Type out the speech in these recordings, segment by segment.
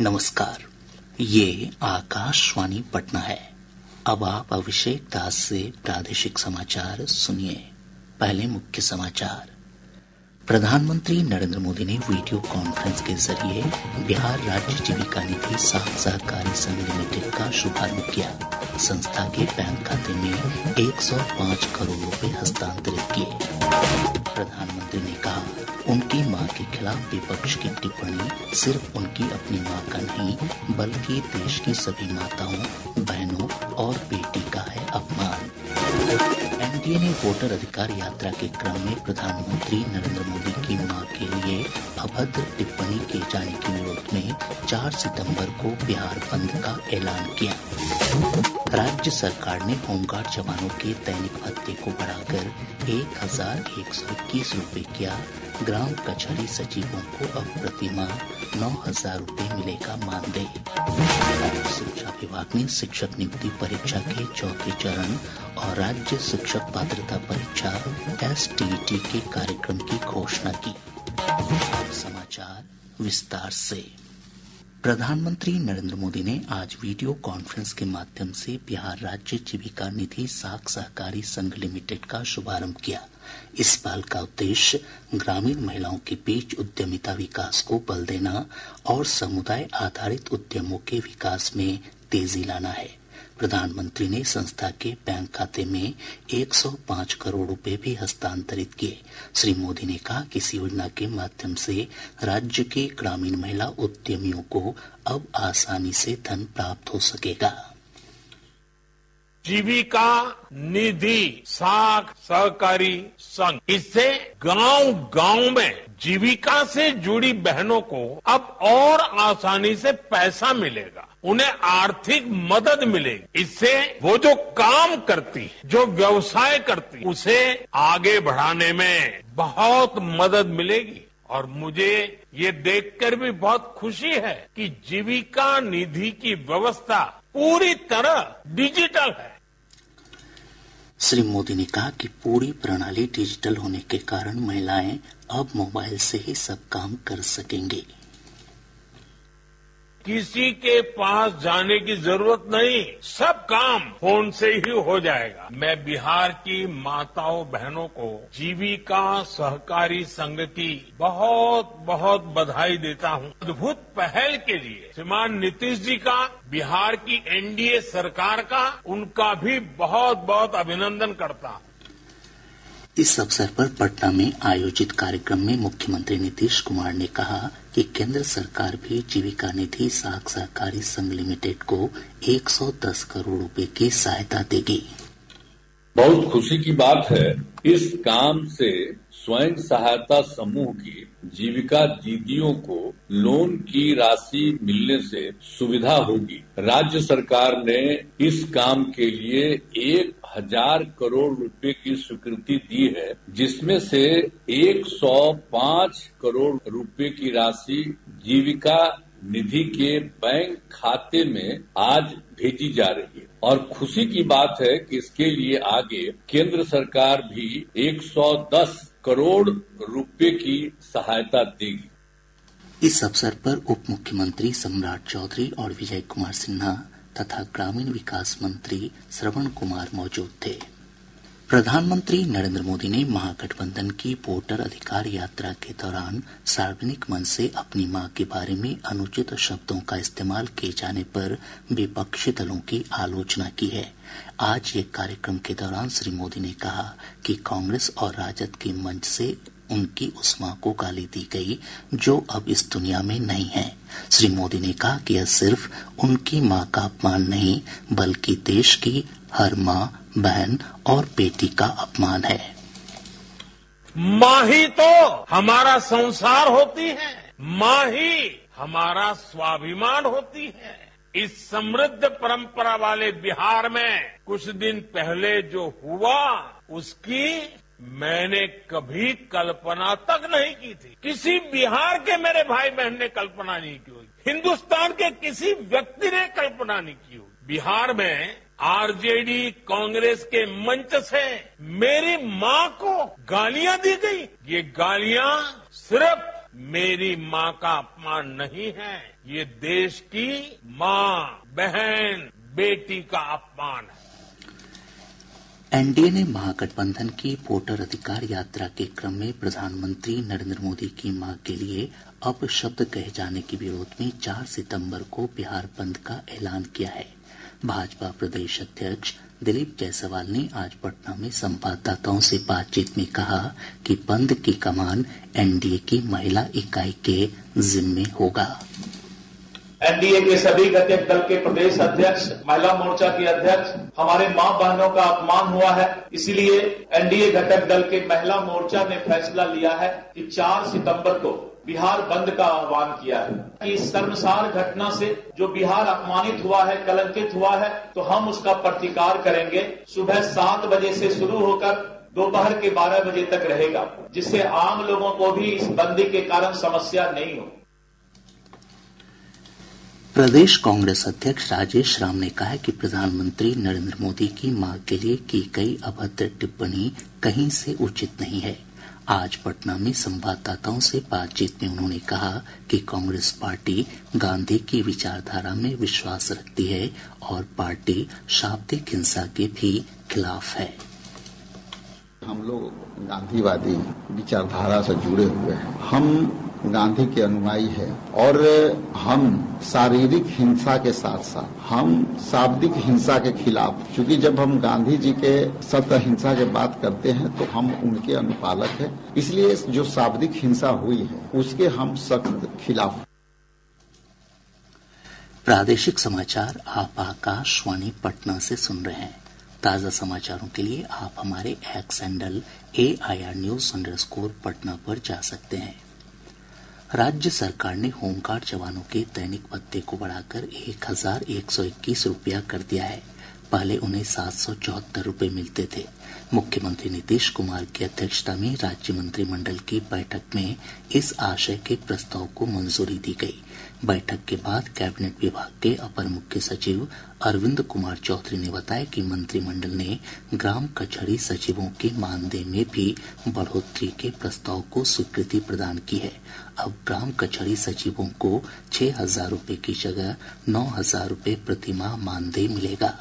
नमस्कार, ये आकाशवाणी पटना है। अब आप अभिषेक दास से प्रादेशिक समाचार सुनिए। पहले मुख्य समाचार। प्रधानमंत्री नरेंद्र मोदी ने वीडियो कॉन्फ्रेंस के जरिए बिहार राज्य जीविका निधि साख सहकारी संघ लिमिटेड का शुभारंभ किया। संस्था के बैंक खाते में 105 करोड़ रुपए हस्तांतरित किए। प्रधानमंत्री ने कहा, उनकी मां के खिलाफ विपक्ष की टिप्पणी सिर्फ उनकी अपनी मां का नहीं बल्कि देश की सभी माताओं, बहनों और बेटी का है अपमान। एनडीए ने वोटर अधिकार यात्रा के क्रम में प्रधानमंत्री नरेंद्र मोदी की मां के लिए अभद्र टिप्पणी किए जाने के विरोध में 4 सितंबर को बिहार बंद का ऐलान किया। राज्य सरकार ने होमगार्ड जवानों के दैनिक भत्ते को बढ़ाकर 1,121 रूपए किया। ग्राम कचहरी सचिवों को अब प्रति माह 9,000 रूपए मिलेगा मानदेय। शिक्षा विभाग ने शिक्षक नियुक्ति परीक्षा के चौथे चरण और राज्य शिक्षक पात्रता परीक्षा STET के कार्यक्रम की घोषणा की। समाचार विस्तार से। प्रधानमंत्री नरेंद्र मोदी ने आज वीडियो कॉन्फ्रेंस के माध्यम से बिहार राज्य जीविका निधि साख सहकारी संघ लिमिटेड का शुभारंभ किया। इस पहल का उद्देश्य ग्रामीण महिलाओं के बीच उद्यमिता विकास को बल देना और समुदाय आधारित उद्यमों के विकास में तेजी लाना है। प्रधानमंत्री ने संस्था के बैंक खाते में 105 करोड़ रुपए भी हस्तांतरित किए। श्री मोदी ने कहा कि इस योजना के माध्यम से राज्य के ग्रामीण महिला उद्यमियों को अब आसानी से धन प्राप्त हो सकेगा। जीविका निधि साख सहकारी संघ, इससे गांव-गांव में जीविका से जुड़ी बहनों को अब और आसानी से पैसा मिलेगा, उन्हें आर्थिक मदद मिलेगी। इससे वो जो काम करती, जो व्यवसाय करती, उसे आगे बढ़ाने में बहुत मदद मिलेगी। और मुझे ये देखकर भी बहुत खुशी है कि जीविका निधि की व्यवस्था पूरी तरह डिजिटल है। श्री मोदी ने कहा कि पूरी प्रणाली डिजिटल होने के कारण महिलाएं अब मोबाइल से ही सब काम कर सकेंगी। किसी के पास जाने की जरूरत नहीं, सब काम फोन से ही हो जाएगा। मैं बिहार की माताओं बहनों को जीविका सहकारी संघ की बहुत बहुत बधाई देता हूं। अद्भुत पहल के लिए श्रीमान नीतीश जी का, बिहार की एनडीए सरकार का, उनका भी बहुत बहुत अभिनंदन करता हूं। इस अवसर पर पटना में आयोजित कार्यक्रम में मुख्यमंत्री नीतीश कुमार ने कहा कि केंद्र सरकार भी जीविका निधि साख सहकारी संघ लिमिटेड को 110 करोड़ रुपए की सहायता देगी। बहुत खुशी की बात है, इस काम से स्वयं सहायता समूह की जीविका दीदियों को लोन की राशि मिलने से सुविधा होगी। राज्य सरकार ने इस काम के लिए 1,000 करोड़ रुपए की स्वीकृति दी है, जिसमें से 105 करोड़ रुपए की राशि जीविका निधि के बैंक खाते में आज भेजी जा रही है। और खुशी की बात है कि इसके लिए आगे केंद्र सरकार भी 110 करोड़ रुपए की सहायता देगी। इस अवसर पर उप मुख्यमंत्री सम्राट चौधरी और विजय कुमार सिन्हा तथा ग्रामीण विकास मंत्री श्रवण कुमार मौजूद थे। प्रधानमंत्री नरेंद्र मोदी ने महागठबंधन की वोटर अधिकार यात्रा के दौरान सार्वजनिक मंच से अपनी मां के बारे में अनुचित शब्दों का इस्तेमाल किए जाने पर विपक्षी दलों की आलोचना की है। आज एक कार्यक्रम के दौरान श्री मोदी ने कहा कि कांग्रेस और राजद के मंच से उनकी उस मां को गाली दी गई जो अब इस दुनिया में नहीं है। श्री मोदी ने कहा कि यह सिर्फ उनकी मां का अपमान नहीं बल्कि देश की हर मां, बहन और बेटी का अपमान है। मां ही तो हमारा संसार होती है, मां ही हमारा स्वाभिमान होती है। इस समृद्ध परंपरा वाले बिहार में कुछ दिन पहले जो हुआ उसकी मैंने कभी कल्पना तक नहीं की थी। किसी बिहार के मेरे भाई बहन ने कल्पना नहीं की होगी, हिंदुस्तान के किसी व्यक्ति ने कल्पना नहीं की होगी। बिहार में आरजेडी कांग्रेस के मंच से मेरी मां को गालियां दी गई। ये गालियां सिर्फ मेरी मां का अपमान नहीं है, ये देश की मां, बहन, बेटी का अपमान है। एनडीए ने महागठबंधन की वोटर अधिकार यात्रा के क्रम में प्रधानमंत्री नरेंद्र मोदी की मांग के लिए अपशब्द कहे जाने के विरोध में 4 सितंबर को बिहार बंद का ऐलान किया है। भाजपा प्रदेश अध्यक्ष दिलीप जायसवाल ने आज पटना में संवाददाताओं से बातचीत में कहा कि बंद की कमान एनडीए की महिला इकाई के जिम्मे होगा। एनडीए के सभी घटक दल के प्रदेश अध्यक्ष, महिला मोर्चा के अध्यक्ष, हमारे मां बहनों का अपमान हुआ है। इसलिए एनडीए घटक दल के महिला मोर्चा ने फैसला लिया है कि 4 सितंबर को बिहार बंद का आह्वान किया है। इस शर्मसार घटना से जो बिहार अपमानित हुआ है, कलंकित हुआ है, तो हम उसका प्रतिकार करेंगे। सुबह 7 बजे से शुरू होकर दोपहर के 12 बजे तक रहेगा, जिससे आम लोगों को भी इस बंदी के कारण समस्या नहीं हो। प्रदेश कांग्रेस अध्यक्ष राजेश राम ने कहा है कि प्रधानमंत्री नरेंद्र मोदी की मांग के लिए की गई अभद्र टिप्पणी कहीं से उचित नहीं है। आज पटना में संवाददाताओं से बातचीत में उन्होंने कहा कि कांग्रेस पार्टी गांधी की विचारधारा में विश्वास रखती है और पार्टी शाब्दिक हिंसा के भी खिलाफ है। हम लोग गांधीवादी विचारधारा से जुड़े हुए हैं। हम गांधी के अनुयायी है और हम शारीरिक हिंसा के साथ साथ हम शाब्दिक हिंसा के खिलाफ, क्योंकि जब हम गांधी जी के सत्य हिंसा की बात करते हैं तो हम उनके अनुपालक हैं। इसलिए जो शाब्दिक हिंसा हुई है उसके हम सख्त खिलाफ। प्रादेशिक समाचार आप आकाशवाणी पटना से सुन रहे हैं। ताज़ा समाचारों के लिए आप हमारे X handle AIR News_ Patna पर जा सकते हैं। राज्य सरकार ने होमगार्ड जवानों के दैनिक भत्ते को बढ़ाकर 1121 रुपया कर दिया है। पहले उन्हें 774 रुपये मिलते थे। मुख्यमंत्री नीतीश कुमार की अध्यक्षता में राज्य मंत्रिमंडल की बैठक में इस आशय के प्रस्ताव को मंजूरी दी गई। बैठक के बाद कैबिनेट विभाग के अपर मुख्य सचिव अरविंद कुमार चौधरी ने बताया कि मंत्रिमंडल ने ग्राम कचहरी सचिवों के मानदेय में भी बढ़ोतरी के प्रस्ताव को स्वीकृति प्रदान की है। अब ग्राम कचहरी सचिवों को 6,000 रुपये की जगह 9,000 रुपये प्रतिमाह मानदेय मिलेगा।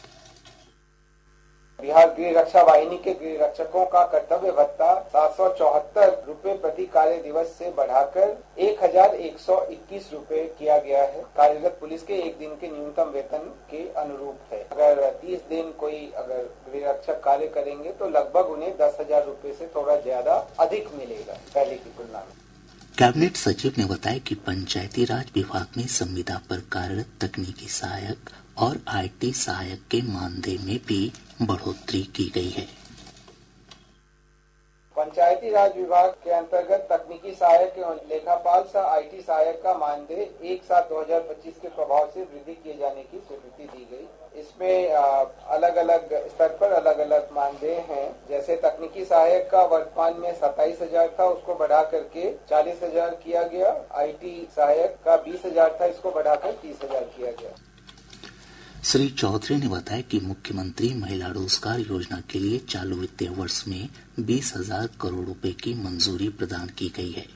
बिहार गृह रक्षा वाहिनी के गृह रक्षकों का कर्तव्य भत्ता 774 रुपये प्रति कार्य दिवस से बढ़ाकर 1,121 रुपये किया गया है। कार्यरत पुलिस के एक दिन के न्यूनतम वेतन के अनुरूप है। अगर 30 दिन कोई गृह रक्षक कार्य करेंगे तो लगभग उन्हें 10,000 रुपये से थोड़ा ज्यादा अधिक मिलेगा पहले की तुलना में। कैबिनेट सचिव ने बताया कि पंचायती राज विभाग में संविदा पर कार्यरत तकनीकी सहायक और IT सहायक के मानदेय में भी बढ़ोतरी की गई है। पंचायती राज विभाग के अंतर्गत तकनीकी सहायक एवं लेखापाल सह IT सहायक का मानदेय 1/7/2025 के प्रभाव से वृद्धि किए जाने की स्वीकृति दी गई। इसमें अलग अलग स्तर पर अलग अलग मानदेय हैं। जैसे तकनीकी सहायक का वर्तमान में 27,000 था, उसको बढ़ा करके 40,000 किया गया। IT सहायक का 20,000 था, इसको बढ़ाकर 30,000 किया गया। श्री चौधरी ने बताया कि मुख्यमंत्री महिला रोजगार योजना के लिए चालू वित्तीय वर्ष में 20,000 करोड़ रुपए की मंजूरी प्रदान की गई है।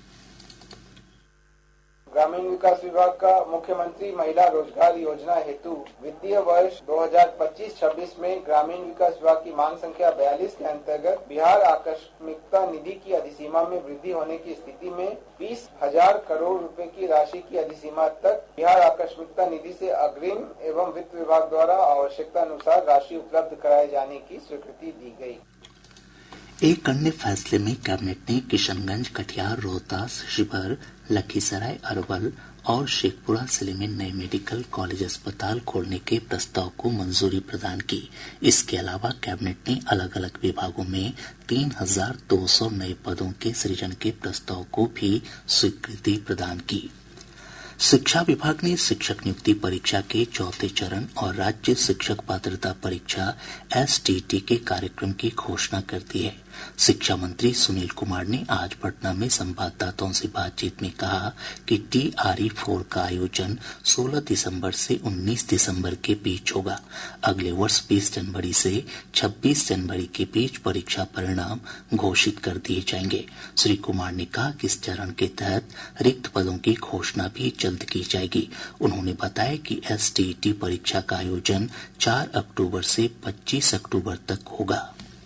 ग्रामीण विकास विभाग का मुख्यमंत्री महिला रोजगार योजना हेतु वित्तीय वर्ष 2025-26 में ग्रामीण विकास विभाग की मांग संख्या 42 के अंतर्गत बिहार आकस्मिकता निधि की अधिसीमा में वृद्धि होने की स्थिति में 20,000 करोड़ रुपए की राशि की अधिसीमा तक बिहार आकस्मिकता निधि से अग्रिम एवं वित्त विभाग द्वारा आवश्यकता अनुसार राशि उपलब्ध कराए जाने की स्वीकृति दी गयी। एक अन्य फैसले में कैबिनेट ने किशनगंज, कटिहार, रोहतास, शिवहर, लखीसराय, अरवल और शेखपुरा जिले में नए मेडिकल कॉलेज अस्पताल खोलने के प्रस्ताव को मंजूरी प्रदान की। इसके अलावा कैबिनेट ने अलग अलग विभागों में 3,200 नए पदों के सृजन के प्रस्ताव को भी स्वीकृति प्रदान की। शिक्षा विभाग ने शिक्षक नियुक्ति परीक्षा के चौथे चरण और राज्य शिक्षक पात्रता परीक्षा STT के कार्यक्रम की घोषणा कर दी है। शिक्षा मंत्री सुनील कुमार ने आज पटना में संवाददाताओं से बातचीत में कहा कि TRE-4 का आयोजन 16 दिसंबर से 19 दिसंबर के बीच होगा। अगले वर्ष 20 जनवरी से 26 जनवरी के बीच परीक्षा परिणाम घोषित कर दिए जाएंगे। श्री कुमार ने कहा कि इस चरण के तहत रिक्त पदों की घोषणा भी जल्द की जाएगी। उन्होंने बताया कि STET परीक्षा का आयोजन 4 अक्टूबर से 25 अक्टूबर तक होगा।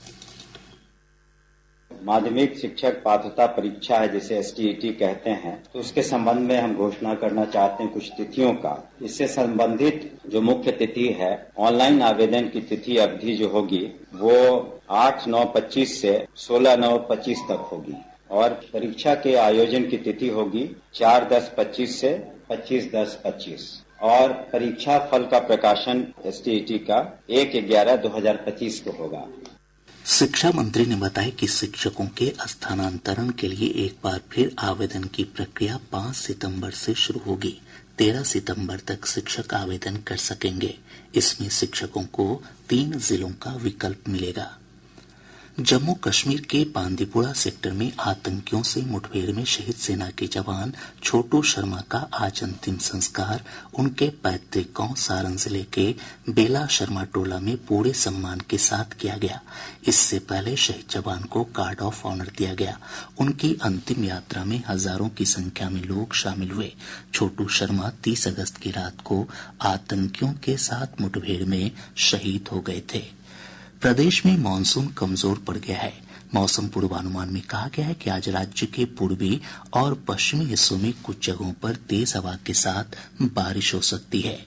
माध्यमिक शिक्षक पात्रता परीक्षा है जिसे STET कहते हैं, तो उसके संबंध में हम घोषणा करना चाहते हैं कुछ तिथियों का। इससे संबंधित जो मुख्य तिथि है, ऑनलाइन आवेदन की तिथि अवधि जो होगी वो 8/9/25 से 16/9/25 तक होगी और परीक्षा के आयोजन की तिथि होगी 4/10/25 से 25/10/25 और परीक्षा फल का प्रकाशन STET का 1/11/2025 को होगा। शिक्षा मंत्री ने बताया कि शिक्षकों के स्थानांतरण के लिए एक बार फिर आवेदन की प्रक्रिया 5 सितंबर से शुरू होगी। 13 सितंबर तक शिक्षक आवेदन कर सकेंगे। इसमें शिक्षकों को 3 जिलों का विकल्प मिलेगा। जम्मू कश्मीर के बांदीपुरा सेक्टर में आतंकियों से मुठभेड़ में शहीद सेना के जवान छोटू शर्मा का आज अंतिम संस्कार उनके पैतृक गांव सारण जिले के बेला शर्मा टोला में पूरे सम्मान के साथ किया गया। इससे पहले शहीद जवान को गार्ड ऑफ ऑनर दिया गया। उनकी अंतिम यात्रा में हजारों की संख्या में लोग शामिल हुए। छोटू शर्मा 30 अगस्त की रात को आतंकियों के साथ मुठभेड़ में शहीद हो गए थे। प्रदेश में मानसून कमजोर पड़ गया है। मौसम पूर्वानुमान में कहा गया है कि आज राज्य के पूर्वी और पश्चिमी हिस्सों में कुछ जगहों पर तेज हवा के साथ बारिश हो सकती है।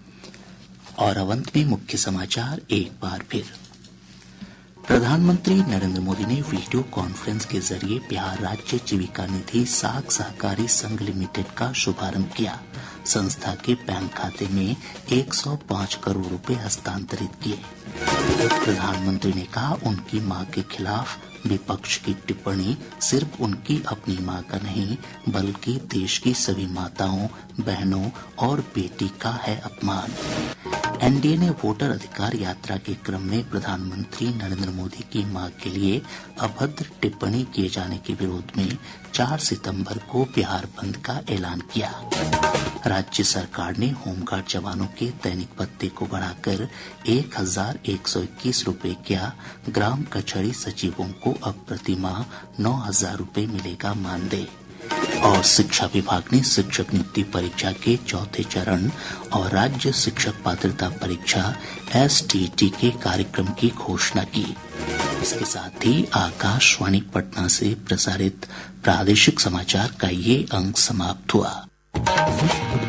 और अब अंत में मुख्य समाचार एक बार फिर। प्रधानमंत्री नरेंद्र मोदी ने वीडियो कॉन्फ्रेंस के जरिए बिहार राज्य जीविका निधि साख सहकारी संघ लिमिटेड का शुभारंभ किया। संस्था के बैंक खाते में 105 करोड़ रुपए हस्तांतरित किए। प्रधानमंत्री ने कहा, उनकी मां के खिलाफ विपक्ष की टिप्पणी सिर्फ उनकी अपनी मां का नहीं बल्कि देश की सभी माताओं, बहनों और बेटी का है अपमान। एनडीए ने वोटर अधिकार यात्रा के क्रम में प्रधानमंत्री नरेंद्र मोदी की मां के लिए अभद्र टिप्पणी किए जाने के विरोध में 4 सितंबर को बिहार बंद का ऐलान किया। राज्य सरकार ने होमगार्ड जवानों के दैनिक भत्ते को बढ़ाकर 1,121 रुपए किया। ग्राम कचहरी सचिवों को अब प्रति माह 9,000 रुपए मिलेगा मानदेय। और शिक्षा विभाग ने शिक्षक नियुक्ति परीक्षा के चौथे चरण और राज्य शिक्षक पात्रता परीक्षा STET के कार्यक्रम की घोषणा की। इसके साथ ही आकाशवाणी पटना से प्रसारित प्रादेशिक समाचार का ये अंक समाप्त हुआ।